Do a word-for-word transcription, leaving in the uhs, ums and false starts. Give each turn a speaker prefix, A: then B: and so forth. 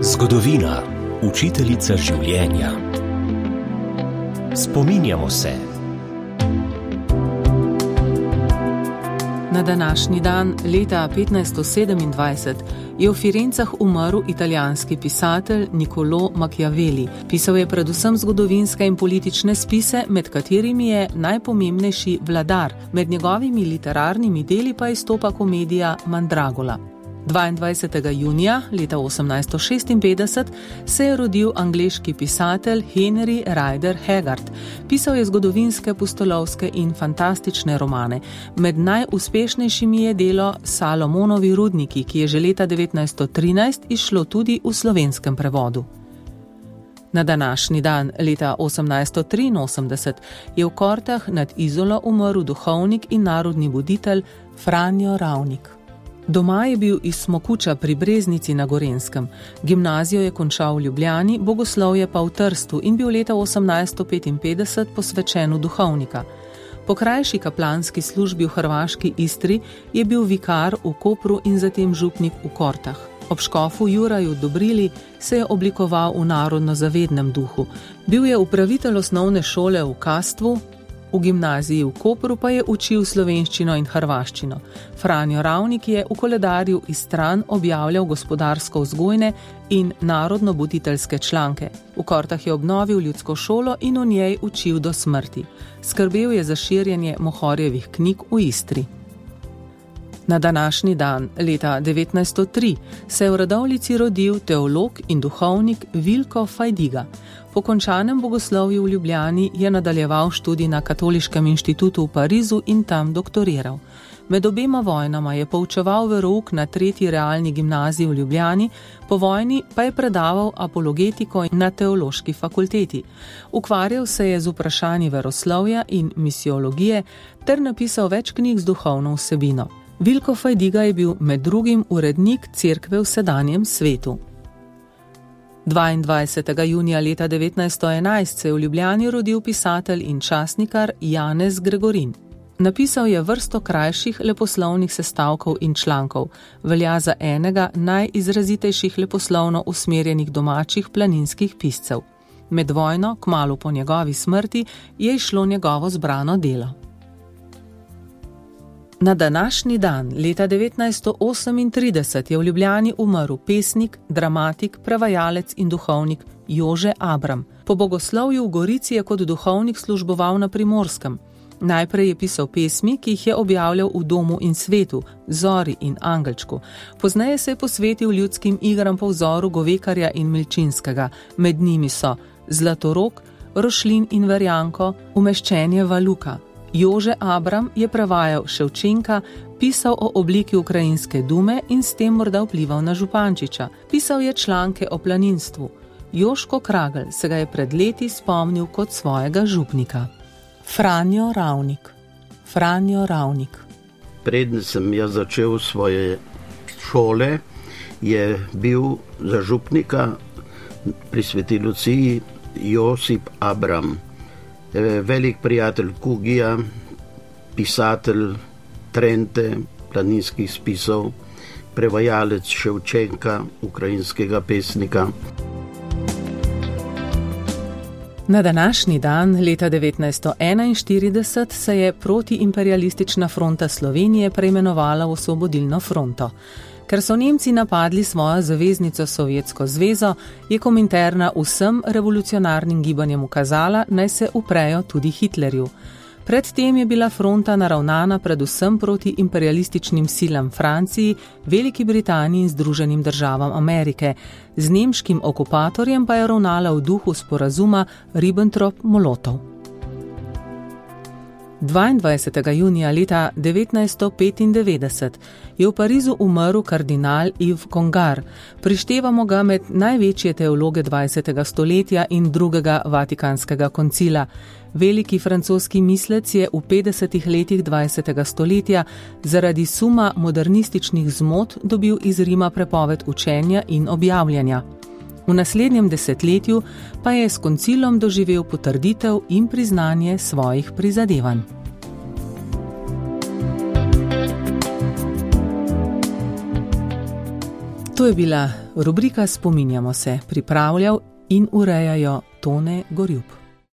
A: Zgodovina, učiteljica življenja. Spominjamo se.
B: Na današnji dan, leta petnajststo sedemindvajset, je v Firencah umrl italijanski pisatelj Niccolò Machiavelli. Pisal je predvsem zgodovinske in politične spise, med katerimi je najpomembnejši Vladar. Med njegovimi literarnimi deli pa izstopa komedija Mandragola. dvaindvajsetega junija leta osemnajststo šestinpetdeset se je rodil angleški pisatelj Henry Rider Haggard. Pisal je zgodovinske, pustolovske in fantastične romane. Med najuspešnejšimi je delo Salomonovi rudniki, ki je že leta devetnajststo trinajst izšlo tudi v slovenskem prevodu. Na današnji dan, leta osemnajststo triinosemdeset, je v Kortah nad Izolo umrl duhovnik in narodni buditelj Franjo Ravnik. Doma je bil iz Smokuča pri Breznici na Gorenjskem. Gimnazijo je končal v Ljubljani, bogoslovje pa v Trstu in bil leta osemnajststo petinpetdeset posvečen v duhovnika. Po krajši kaplanski službi v hrvaški Istri je bil vikar v Kopru in zatem župnik v Kortah. Ob škofu Juraju Dobrili se je oblikoval v narodno-zavednem duhu. Bil je upravitelj osnovne šole v Kastvu, v gimnaziji v Kopru pa je učil slovenščino in hrvaščino. Franjo Ravnik je v koledarju Istran objavljal gospodarsko-vzgojne in narodno-buditeljske članke. V Kortah je obnovil ljudsko šolo in v njej učil do smrti. Skrbel je za širjenje Mohorjevih knjig v Istri. Na današnji dan, leta devetnajststo tri, se je v Radovljici rodil teolog in duhovnik Vilko Fajdiga. Po končanem bogoslovju v Ljubljani je nadaljeval študij na Katoliškem inštitutu v Parizu in tam doktoriral. Med obema vojnama je poučeval verouk na tretji realni gimnaziji v Ljubljani, po vojni pa je predaval apologetiko na teološki fakulteti. Ukvarjal se je z vprašanji veroslovja in misiologije ter napisal več knjig z duhovno vsebino. Vilko Fajdiga je bil med drugim urednik cerkve v sedanjem svetu. dvaindvajsetega junija leta devetnajststo enajst se je v Ljubljani rodil pisatelj in časnikar Janez Gregorin. Napisal je vrsto krajših leposlovnih sestavkov in člankov. Velja za enega najizrazitejših leposlovno usmerjenih domačih planinskih piscev. Med vojno, kmalu po njegovi smrti, je izšlo njegovo zbrano delo. Na današnji dan, leta devetnajststo osemintrideset, je v Ljubljani umrl pesnik, dramatik, prevajalec in duhovnik Jože Abram. Po bogoslovju v Gorici je kot duhovnik služboval na Primorskem. Najprej je pisal pesmi, ki jih je objavljal v Domu in svetu, Zori in Angelčku. Pozneje se je posvetil ljudskim igram po vzoru Govekarja in Milčinskega. Med njimi so Zlatorog, Rošlin in Verjanko, Umeščenje Valuka. Jože Abram je prevajal Ševčenka, pisal o obliki Ukrajinske dume in s tem morda vplival na Župančiča. Pisal je članke o planinstvu. Joško Kragelj se ga je pred leti spomnil kot svojega župnika. Franjo Ravnik. Franjo Ravnik.
C: Preden sem jaz začel svoje šole, je bil za župnika pri Sveti Luciji Josip Abram. Velik prijatelj Kugija, pisatelj Trente, planinskih spisov, prevajalec Ševčenka, ukrajinskega pesnika.
B: Na današnji dan, leta devetnajststo enainštirideset, se je protiimperialistična fronta Slovenije preimenovala v Osvobodilno fronto. Ker so Nemci napadli svojo zaveznico Sovjetsko zvezo, je Kominterna vsem revolucionarnim gibanjem ukazala, naj se uprejo tudi Hitlerju. Predtem je bila fronta naravnana predvsem proti imperialističnim silam Franciji, Veliki Britaniji in Združenim državam Amerike. Z nemškim okupatorjem pa je ravnala v duhu sporazuma Ribbentrop-Molotov. dvaindvajsetega junija leta devetnajststo petindevetdeset je v Parizu umrl kardinal Yves Congar. Prištevamo ga med največje teologe dvajsetega stoletja in drugega Vatikanskega koncila. Veliki francoski mislec je v petdesetih letih dvajsetega stoletja zaradi suma modernističnih zmot dobil iz Rima prepoved učenja in objavljanja. V naslednjem desetletju pa je s koncilom doživel potrditev in priznanje svojih prizadevanj. To je bila rubrika Spominjamo se, pripravljal in urejajo Tone Gorjup.